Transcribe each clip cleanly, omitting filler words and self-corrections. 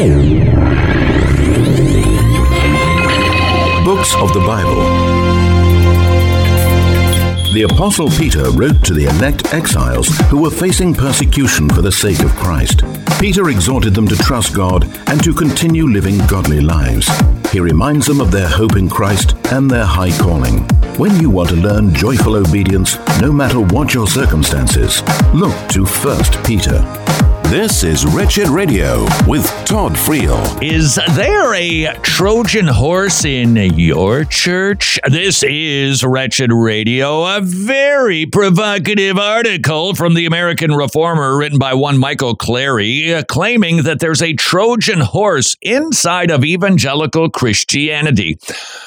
Books of the Bible. The Apostle Peter wrote to the elect exiles who were facing persecution for the sake of Christ. Peter exhorted them to trust God and to continue living godly lives. He reminds them of their hope in Christ and their high calling. When you want to learn joyful obedience, no matter what your circumstances, look to 1 Peter. This is Wretched Radio with Todd Friel. Is there a Trojan horse in your church? This is Wretched Radio, a very provocative article from the American Reformer written by one Michael Clary, claiming that there's a Trojan horse inside of evangelical Christianity.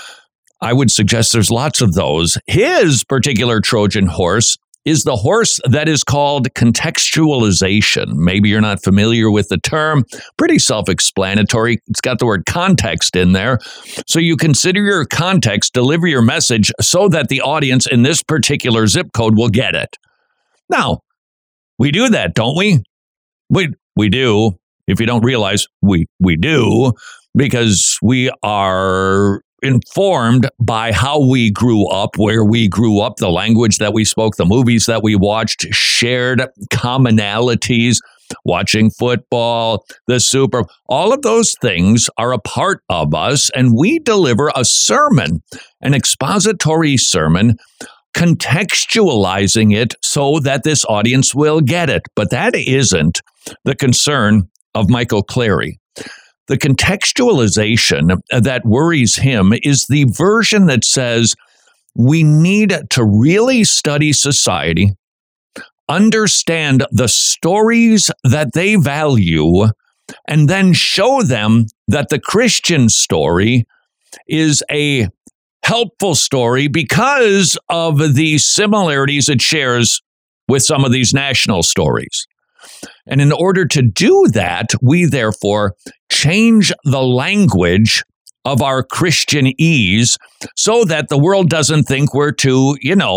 I would suggest there's lots of those. His particular Trojan horse is the horse that is called contextualization. Maybe you're not familiar with the term. Pretty self-explanatory. It's got the word context in there. So you consider your context, deliver your message so that the audience in this particular zip code will get it. Now, we do that, don't we? We do. If you don't realize, we do, because we are informed by how we grew up, where we grew up, the language that we spoke, the movies that we watched, shared commonalities, watching football, the Super, all of those things are a part of us, and we deliver a sermon, an expository sermon, contextualizing it so that this audience will get it. But that isn't the concern of Michael Clary. The contextualization that worries him is the version that says we need to really study society, understand the stories that they value, and then show them that the Christian story is a helpful story because of the similarities it shares with some of these national stories. And in order to do that, we therefore change the language of our Christianese so that the world doesn't think we're too,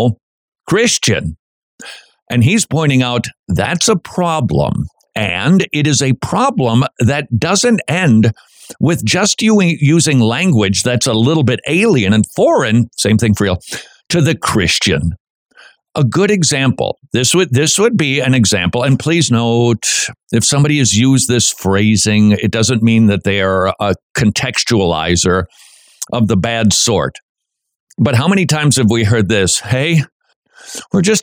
Christian. And he's pointing out that's a problem. And it is a problem that doesn't end with just using language that's a little bit alien and foreign, same thing for you, to the Christian. A good example, this would be an example, and please note, if somebody has used this phrasing, it doesn't mean that they are a contextualizer of the bad sort. But how many times have we heard this? Hey, we're just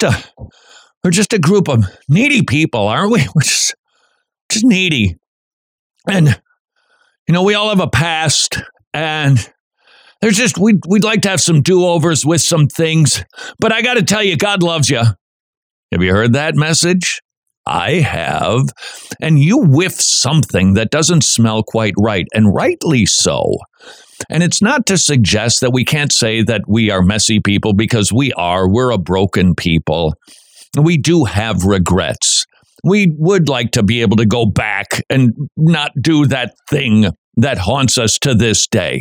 a group of needy people, aren't we? We're just needy. And, we all have a past, and there's just, we'd like to have some do-overs with some things, but I got to tell you, God loves you. Have you heard that message? I have. And you whiff something that doesn't smell quite right, and rightly so. And it's not to suggest that we can't say that we are messy people, because we are. We're a broken people. We do have regrets. We would like to be able to go back and not do that thing that haunts us to this day.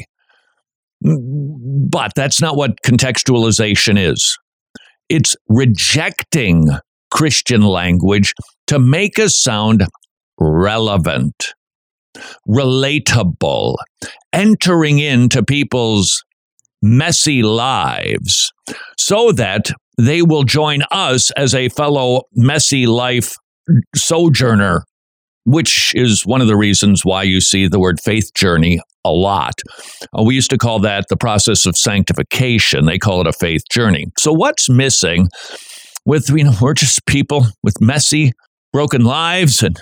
But that's not what contextualization is. It's rejecting Christian language to make us sound relevant, relatable, entering into people's messy lives so that they will join us as a fellow messy life sojourner, which is one of the reasons why you see the word faith journey a lot. We used to call that the process of sanctification. They call it a faith journey. So what's missing with, we're just people with messy, broken lives, and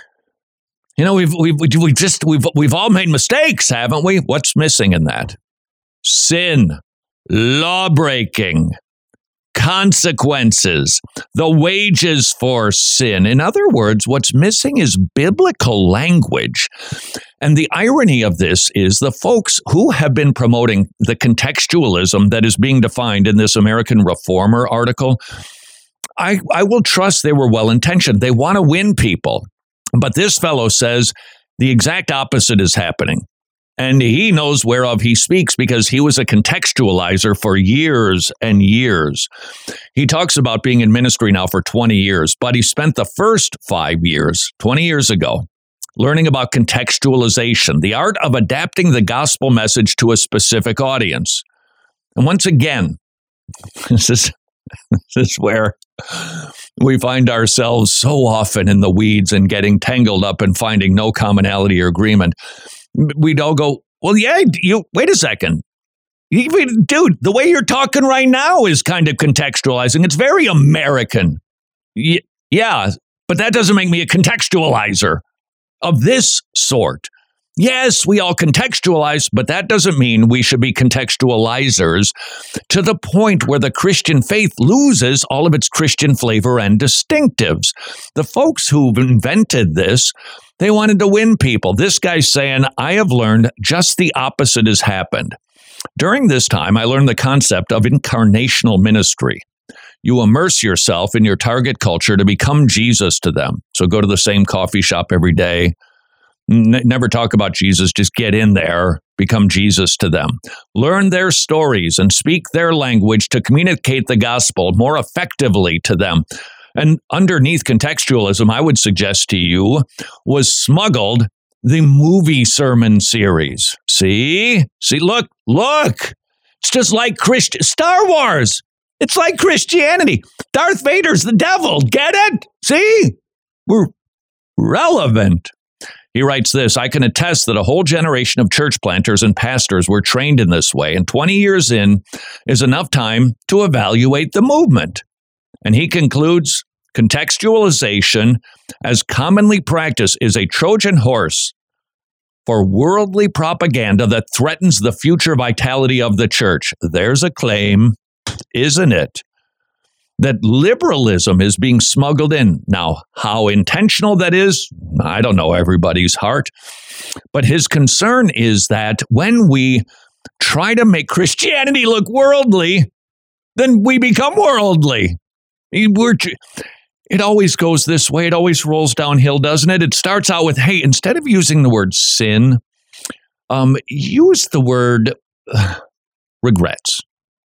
we've all made mistakes, haven't we? What's missing in that? Sin, law breaking, consequences, the wages for sin. In other words, what's missing is biblical language. And the irony of this is the folks who have been promoting the contextualism that is being defined in this American Reformer article, I will trust they were well-intentioned. They want to win people. But this fellow says the exact opposite is happening. And he knows whereof he speaks because he was a contextualizer for years and years. He talks about being in ministry now for 20 years, but he spent the first 5 years, 20 years ago, learning about contextualization, the art of adapting the gospel message to a specific audience. And once again, this is where we find ourselves so often in the weeds and getting tangled up and finding no commonality or agreement. We'd all go, well, yeah, wait a second. Dude, the way you're talking right now is kind of contextualizing. It's very American. Yeah, but that doesn't make me a contextualizer of this sort. Yes, we all contextualize, but that doesn't mean we should be contextualizers to the point where the Christian faith loses all of its Christian flavor and distinctives. The folks who've invented this, they wanted to win people. This guy's saying, I have learned just the opposite has happened. During this time, I learned the concept of incarnational ministry. You immerse yourself in your target culture to become Jesus to them. So go to the same coffee shop every day. Never talk about Jesus, just get in there, become Jesus to them. Learn their stories and speak their language to communicate the gospel more effectively to them. And underneath contextualism, I would suggest to you, was smuggled the movie sermon series. See, look. It's just like Star Wars. It's like Christianity. Darth Vader's the devil. Get it? See? We're relevant. He writes this, I can attest that a whole generation of church planters and pastors were trained in this way, and 20 years in is enough time to evaluate the movement. And he concludes, contextualization, as commonly practiced, is a Trojan horse for worldly propaganda that threatens the future vitality of the church. There's a claim, isn't it? That liberalism is being smuggled in. Now, how intentional that is, I don't know everybody's heart. But his concern is that when we try to make Christianity look worldly, then we become worldly. It always goes this way. It always rolls downhill, doesn't it? It starts out with, hey, instead of using the word sin, use the word regrets.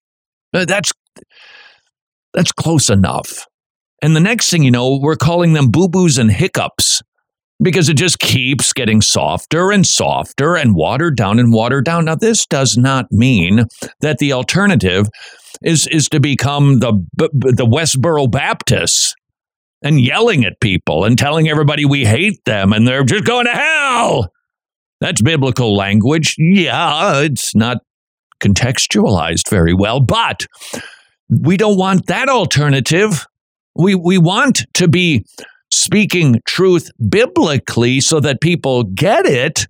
That's close enough. And the next thing you know, we're calling them boo-boos and hiccups because it just keeps getting softer and softer and watered down and watered down. Now, this does not mean that the alternative is to become the Westboro Baptists and yelling at people and telling everybody we hate them and they're just going to hell. That's biblical language. Yeah, it's not contextualized very well, but we don't want that alternative. We want to be speaking truth biblically so that people get it,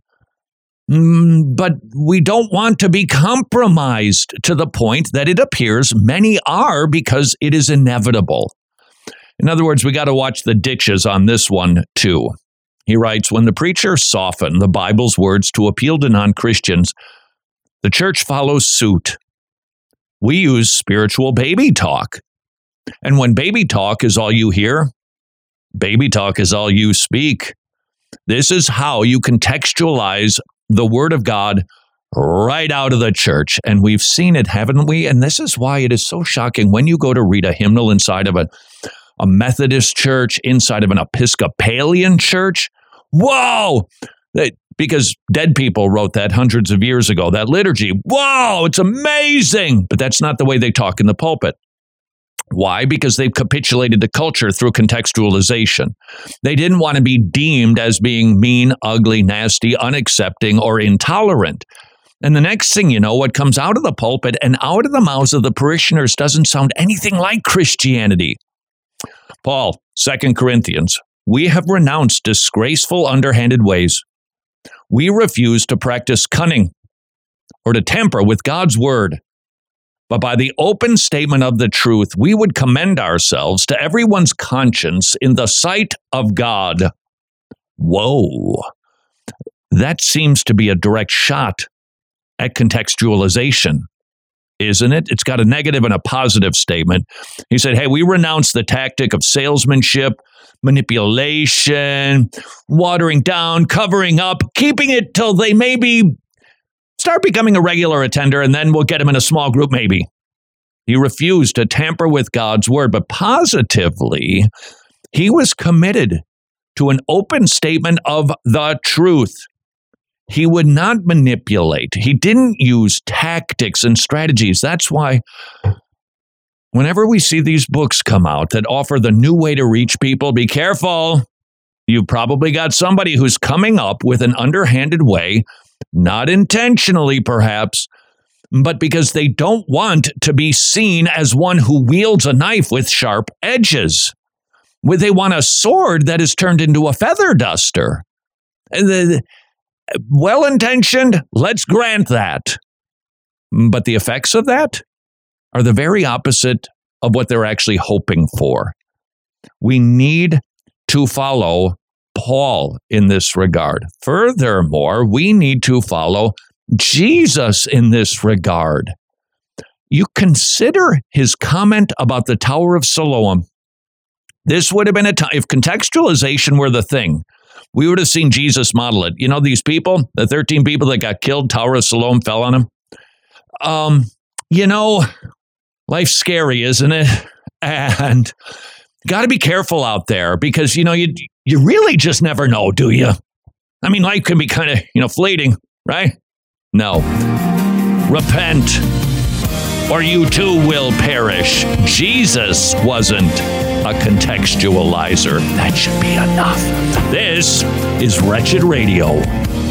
but we don't want to be compromised to the point that it appears many are because it is inevitable. In other words, we got to watch the ditches on this one too. He writes, when the preacher softened the Bible's words to appeal to non-Christians, the church follows suit. We use spiritual baby talk. And when baby talk is all you hear, baby talk is all you speak. This is how you contextualize the Word of God right out of the church. And we've seen it, haven't we? And this is why it is so shocking when you go to read a hymnal inside of a Methodist church, inside of an Episcopalian church. Whoa! Because dead people wrote that hundreds of years ago, that liturgy. Whoa, it's amazing. But that's not the way they talk in the pulpit. Why? Because they've capitulated to culture through contextualization. They didn't want to be deemed as being mean, ugly, nasty, unaccepting, or intolerant. And the next thing you know, what comes out of the pulpit and out of the mouths of the parishioners doesn't sound anything like Christianity. Paul, 2 Corinthians, we have renounced disgraceful, underhanded ways. We refuse to practice cunning or to tamper with God's word. But by the open statement of the truth, we would commend ourselves to everyone's conscience in the sight of God. Whoa. That seems to be a direct shot at contextualization, isn't it? It's got a negative and a positive statement. He said, hey, we renounce the tactic of salesmanship, manipulation, watering down, covering up, keeping it till they maybe start becoming a regular attender, and then we'll get them in a small group maybe. He refused to tamper with God's word, but positively, he was committed to an open statement of the truth. He would not manipulate. He didn't use tactics and strategies. That's why whenever we see these books come out that offer the new way to reach people, be careful. You've probably got somebody who's coming up with an underhanded way, not intentionally perhaps, but because they don't want to be seen as one who wields a knife with sharp edges. They want a sword that is turned into a feather duster. Well-intentioned, let's grant that. But the effects of that are the very opposite of what they're actually hoping for. We need to follow Paul in this regard. Furthermore, we need to follow Jesus in this regard. You consider his comment about the Tower of Siloam. This would have been a time, if contextualization were the thing, we would have seen Jesus model it. You know, these people, the 13 people that got killed, Tower of Siloam fell on them. Life's scary, isn't it? And got to be careful out there because, you really just never know, do you? I mean, life can be kind of, fleeting, right? No. Repent, or you too will perish. Jesus wasn't a contextualizer. That should be enough. This is Wretched Radio.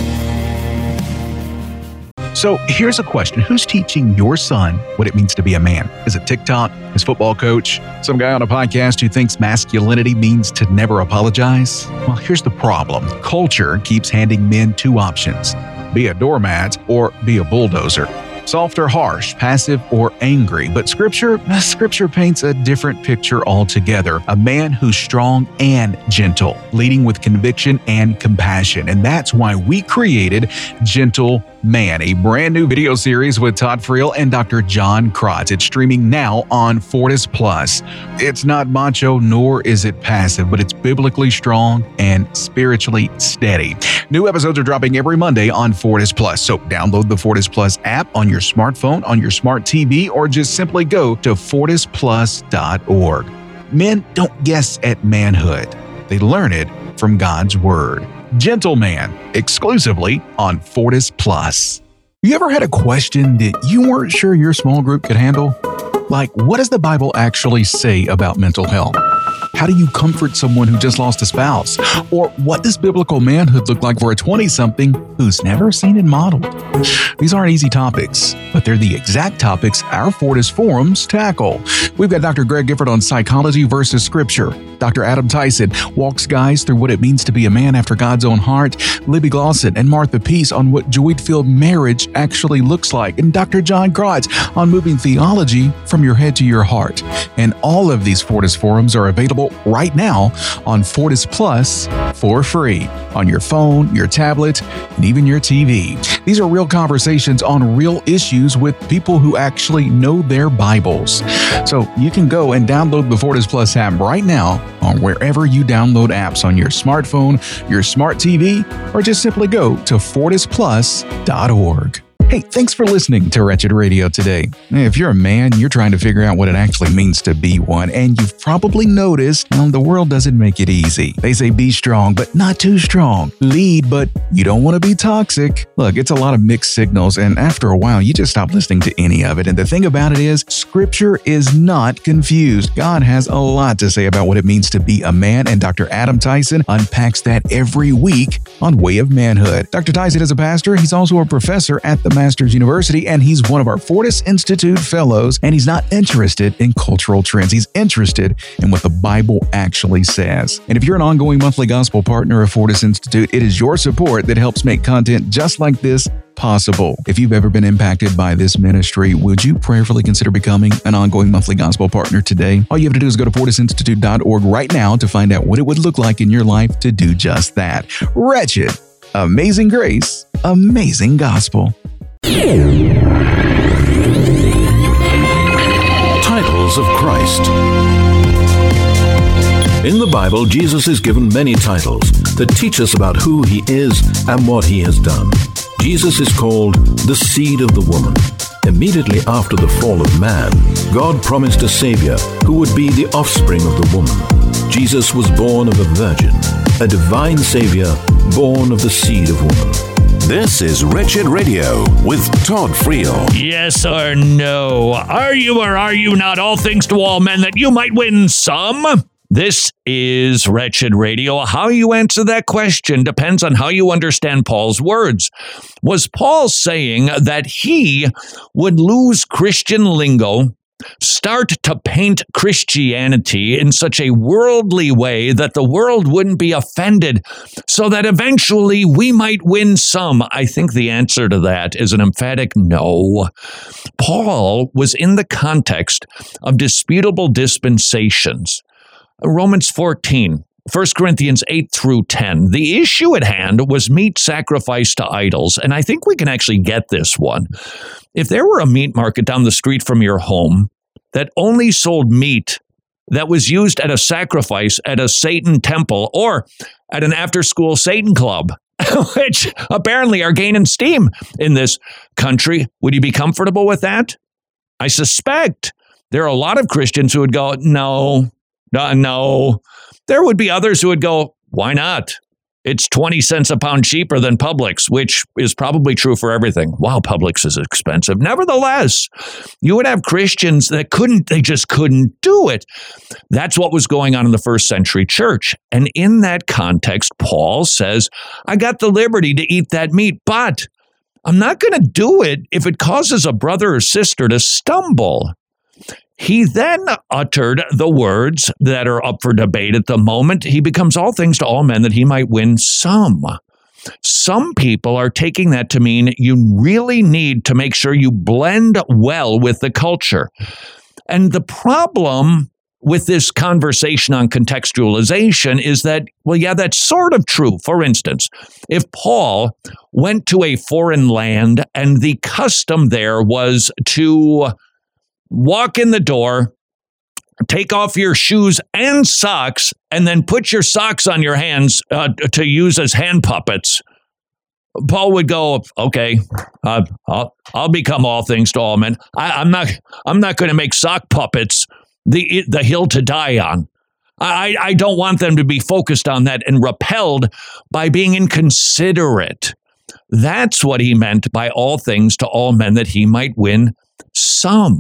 So here's a question. Who's teaching your son what it means to be a man? Is it TikTok? His football coach? Some guy on a podcast who thinks masculinity means to never apologize? Well, here's the problem. Culture keeps handing men two options. Be a doormat or be a bulldozer. Soft or harsh, passive or angry. But Scripture paints a different picture altogether. A man who's strong and gentle, leading with conviction and compassion. And that's why we created Gentle Man, a brand new video series with Todd Friel and Dr. John Krotz. It's streaming now on Fortis Plus. It's not macho, nor is it passive, but it's biblically strong and spiritually steady. New episodes are dropping every Monday on Fortis Plus. So download the Fortis Plus app on your smartphone, on your smart TV, or just simply go to fortisplus.org. Men don't guess at manhood. They learn it from God's Word. Gentleman, exclusively on Fortis Plus. You ever had a question that you weren't sure your small group could handle? Like, what does the Bible actually say about mental health? How do you comfort someone who just lost a spouse? Or what does biblical manhood look like for a 20-something who's never seen it modeled? These aren't easy topics, but they're the exact topics our Fortis forums tackle. We've got Dr. Greg Gifford on psychology versus Scripture. Dr. Adam Tyson walks guys through what it means to be a man after God's own heart. Libby Glosson and Martha Peace on what joy-filled marriage actually looks like. And Dr. John Krotz on moving theology from your head to your heart. And all of these Fortis forums are available right now on Fortis Plus for free on your phone, your tablet, and even your TV. These are real conversations on real issues with people who actually know their Bibles. So you can go and download the Fortis Plus app right now on wherever you download apps on your smartphone, your smart TV, or just simply go to fortisplus.org. Hey, thanks for listening to Wretched Radio today. If you're a man, you're trying to figure out what it actually means to be one, and you've probably noticed, the world doesn't make it easy. They say be strong, but not too strong. Lead, but you don't want to be toxic. Look, it's a lot of mixed signals, and after a while, you just stop listening to any of it. And the thing about it is, Scripture is not confused. God has a lot to say about what it means to be a man, and Dr. Adam Tyson unpacks that every week on Way of Manhood. Dr. Tyson is a pastor. He's also a professor at the Masters University, and he's one of our Fortis Institute fellows, and he's not interested in cultural trends. He's interested in what the Bible actually says. And if you're an ongoing monthly gospel partner of Fortis Institute, it is your support that helps make content just like this possible. If you've ever been impacted by this ministry, would you prayerfully consider becoming an ongoing monthly gospel partner today? All you have to do is go to fortisinstitute.org right now to find out what it would look like in your life to do just that. Wretched, amazing grace, amazing gospel. Titles of Christ. In the Bible, Jesus is given many titles that teach us about who he is and what he has done. Jesus is called the seed of the woman. Immediately after the fall of man, God promised a Savior who would be the offspring of the woman. Jesus was born of a virgin. a divine Savior born of the seed of woman. This is Wretched Radio with Todd Friel. Yes or no? Are you or are you not all things to all men that you might win some? This is Wretched Radio. How you answer that question depends on how you understand Paul's words. Was Paul saying that he would lose Christian lingo, start to paint Christianity in such a worldly way that the world wouldn't be offended, so that eventually we might win some? I think the answer to that is an emphatic no. Paul was in the context of disputable dispensations. Romans 14, 1 Corinthians 8 through 10. The issue at hand was meat sacrificed to idols, and I think we can actually get this one. If there were a meat market down the street from your home that only sold meat that was used at a sacrifice at a Satan temple or at an after-school Satan club, which apparently are gaining steam in this country, would you be comfortable with that? I suspect there are a lot of Christians who would go, no. There would be others who would go, why not? It's 20 cents a pound cheaper than Publix, which is probably true for everything. Wow, Publix is expensive. Nevertheless, you would have Christians that just couldn't do it. That's what was going on in the first century church. And in that context, Paul says, I got the liberty to eat that meat, but I'm not going to do it if it causes a brother or sister to stumble. He then uttered the words that are up for debate at the moment. He becomes all things to all men that he might win some. Some people are taking that to mean you really need to make sure you blend well with the culture. And the problem with this conversation on contextualization is that, well, yeah, that's sort of true. For instance, if Paul went to a foreign land and the custom there was to walk in the door, take off your shoes and socks, and then put your socks on your hands to use as hand puppets, Paul would go, okay, I'll become all things to all men. I'm not going to make sock puppets the hill to die on. I don't want them to be focused on that and repelled by being inconsiderate. That's what he meant by all things to all men, that he might win some.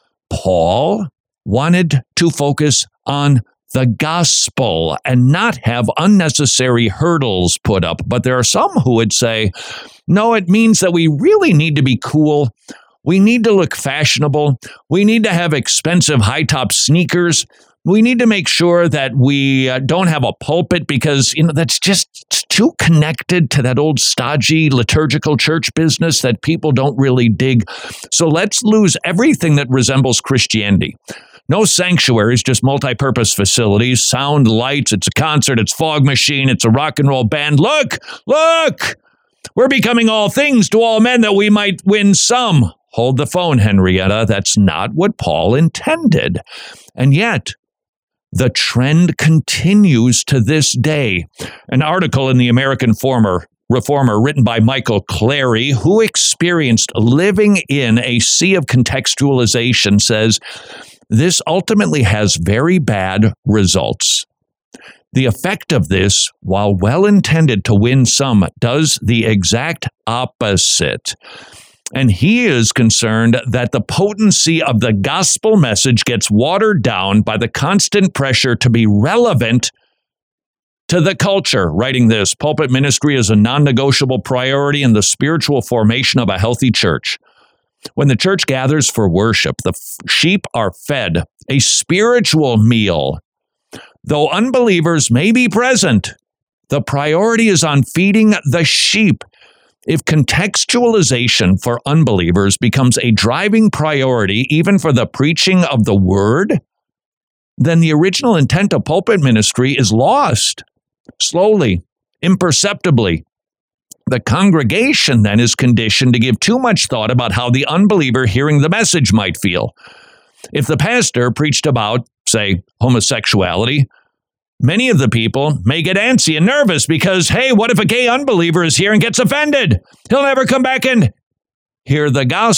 Paul wanted to focus on the gospel and not have unnecessary hurdles put up. But there are some who would say, no, it means that we really need to be cool. We need to look fashionable. We need to have expensive high-top sneakers. We need to make sure that we don't have a pulpit because, that's just too connected to that old stodgy liturgical church business that people don't really dig. So let's lose everything that resembles Christianity. No sanctuaries, just multi-purpose facilities, sound, lights, it's a concert, it's fog machine, it's a rock and roll band. Look, we're becoming all things to all men that we might win some. Hold the phone, Henrietta. That's not what Paul intended. And yet, the trend continues to this day. An article in the American Reformer written by Michael Clary, who experienced living in a sea of contextualization, says, this ultimately has very bad results. The effect of this, while well intended to win some, does the exact opposite. And he is concerned that the potency of the gospel message gets watered down by the constant pressure to be relevant to the culture. Writing this, pulpit ministry is a non-negotiable priority in the spiritual formation of a healthy church. When the church gathers for worship, the sheep are fed a spiritual meal. Though unbelievers may be present, the priority is on feeding the sheep. If contextualization for unbelievers becomes a driving priority even for the preaching of the word, then the original intent of pulpit ministry is lost, slowly, imperceptibly. The congregation then is conditioned to give too much thought about how the unbeliever hearing the message might feel. If the pastor preached about, say, homosexuality, many of the people may get antsy and nervous because, hey, what if a gay unbeliever is here and gets offended? He'll never come back and hear the gospel.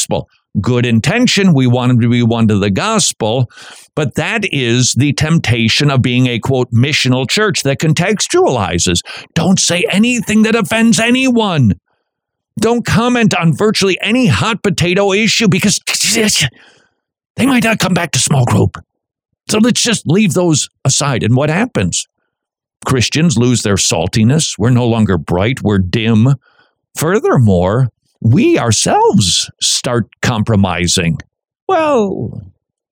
good intention. We want them to be one to the gospel. But that is the temptation of being a, quote, missional church that contextualizes. Don't say anything that offends anyone. Don't comment on virtually any hot potato issue because they might not come back to small group. So let's just leave those aside. And what happens? Christians lose their saltiness. We're no longer bright. We're dim. Furthermore, we ourselves start compromising. Well,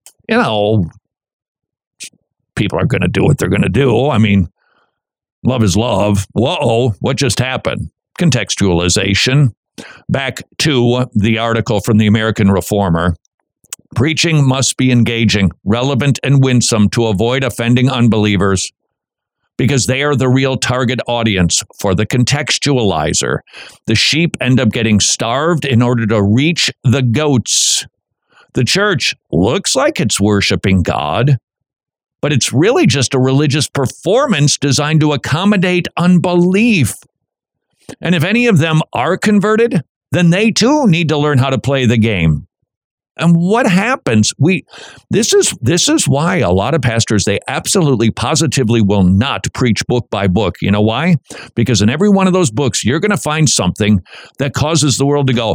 people are going to do what they're going to do. I mean, love is love. Whoa, what just happened? Contextualization. Back to the article from the American Reformer. Preaching must be engaging, relevant, and winsome to avoid offending unbelievers, because they are the real target audience for the contextualizer. The sheep end up getting starved in order to reach the goats. The church looks like it's worshiping God, but it's really just a religious performance designed to accommodate unbelief. And if any of them are converted, then they too need to learn how to play the game. And what happens? This is why a lot of pastors, they absolutely positively will not preach book by book. You know why? Because in every one of those books, you're going to find something that causes the world to go,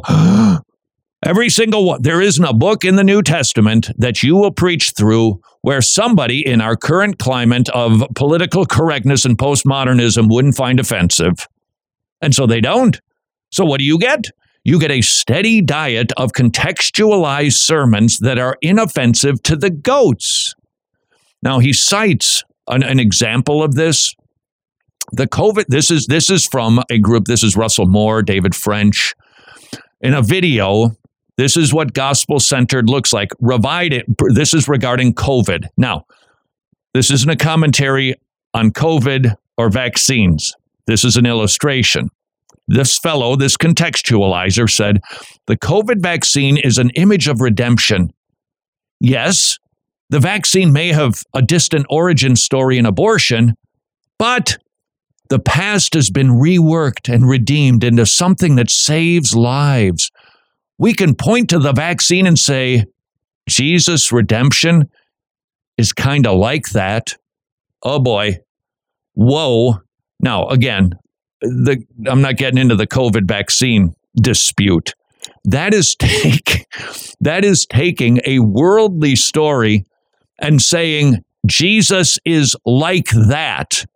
every single one. There isn't a book in the New Testament that you will preach through where somebody in our current climate of political correctness and postmodernism wouldn't find offensive. And so they don't. So what do you get? You get a steady diet of contextualized sermons that are inoffensive to the goats. Now, he cites an example of this. The COVID, this is from a group, this is Russell Moore, David French. In a video, this is what gospel-centered looks like. This is regarding COVID. Now, this isn't a commentary on COVID or vaccines. This is an illustration. This fellow, this contextualizer, said, the COVID vaccine is an image of redemption. Yes, the vaccine may have a distant origin story in abortion, but the past has been reworked and redeemed into something that saves lives. We can point to the vaccine and say, Jesus' redemption is kind of like that. Oh boy. Whoa. Now, again, I'm not getting into the COVID vaccine dispute. That is taking a worldly story and saying Jesus is like that.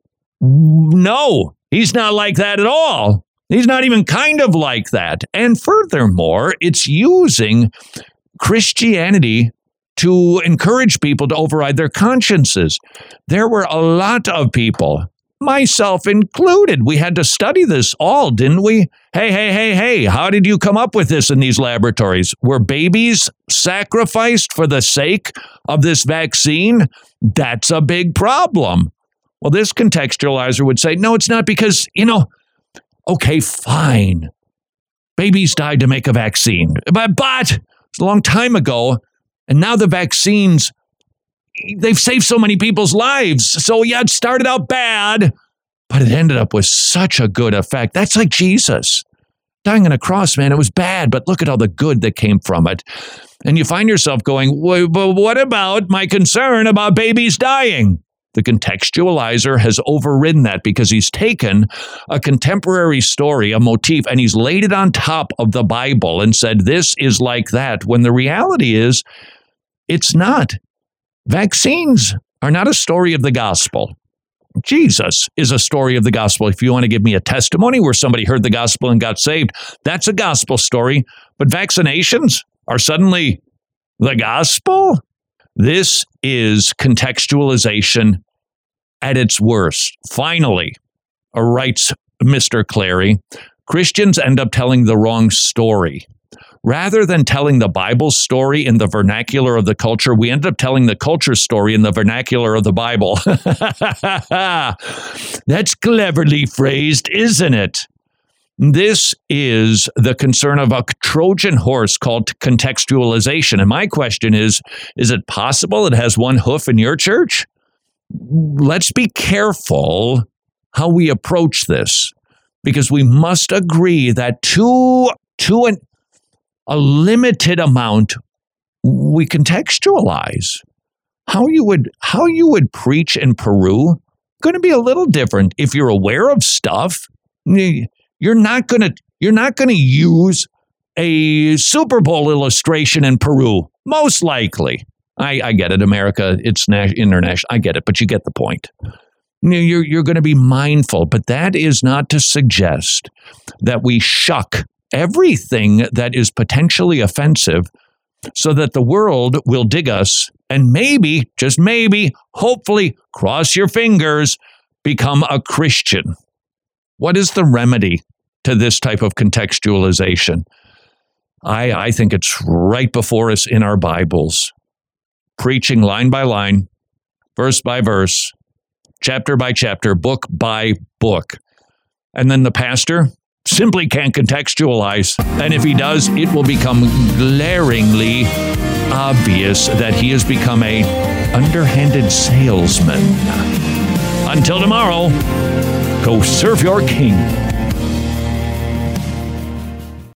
No, he's not like that at all. He's not even kind of like that. And furthermore, it's using Christianity to encourage people to override their consciences. There were a lot of people, myself included. We had to study this all, didn't we? Hey, how did you come up with this in these laboratories? Were babies sacrificed for the sake of this vaccine? That's a big problem. Well, this contextualizer would say, no, it's not because, okay, fine. Babies died to make a vaccine, but it's a long time ago, and now the vaccines, they've saved so many people's lives. So yeah, it started out bad, but it ended up with such a good effect. That's like Jesus dying on a cross, man. It was bad, but look at all the good that came from it. And you find yourself going, well, but what about my concern about babies dying? The contextualizer has overridden that because he's taken a contemporary story, a motif, and he's laid it on top of the Bible and said, this is like that, when the reality is, it's not. Vaccines are not a story of the gospel. Jesus is a story of the gospel. If you want to give me a testimony where somebody heard the gospel and got saved, that's a gospel story. But vaccinations are suddenly the gospel? This is contextualization at its worst. Finally, writes Mr. Clary, Christians end up telling the wrong story. Rather than telling the Bible story in the vernacular of the culture, we end up telling the culture story in the vernacular of the Bible. That's cleverly phrased, isn't it? This is the concern of a Trojan horse called contextualization. And my question is it possible it has one hoof in your church? Let's be careful how we approach this, because we must agree that a limited amount, we contextualize. How you would preach in Peru going to be a little different. If you're aware of stuff, you're not going to use a Super Bowl illustration in Peru, most likely. I get it, America, it's international. I get it, but you get the point. You're going to be mindful, but that is not to suggest that we shuck everything that is potentially offensive so that the world will dig us and maybe, just maybe, hopefully, cross your fingers, become a Christian. What is the remedy to this type of contextualization? I think it's right before us in our Bibles. Preaching line by line, verse by verse, chapter by chapter, book by book. And then the pastor simply can't contextualize. And if he does, it will become glaringly obvious that he has become a underhanded salesman. Until tomorrow, go serve your king.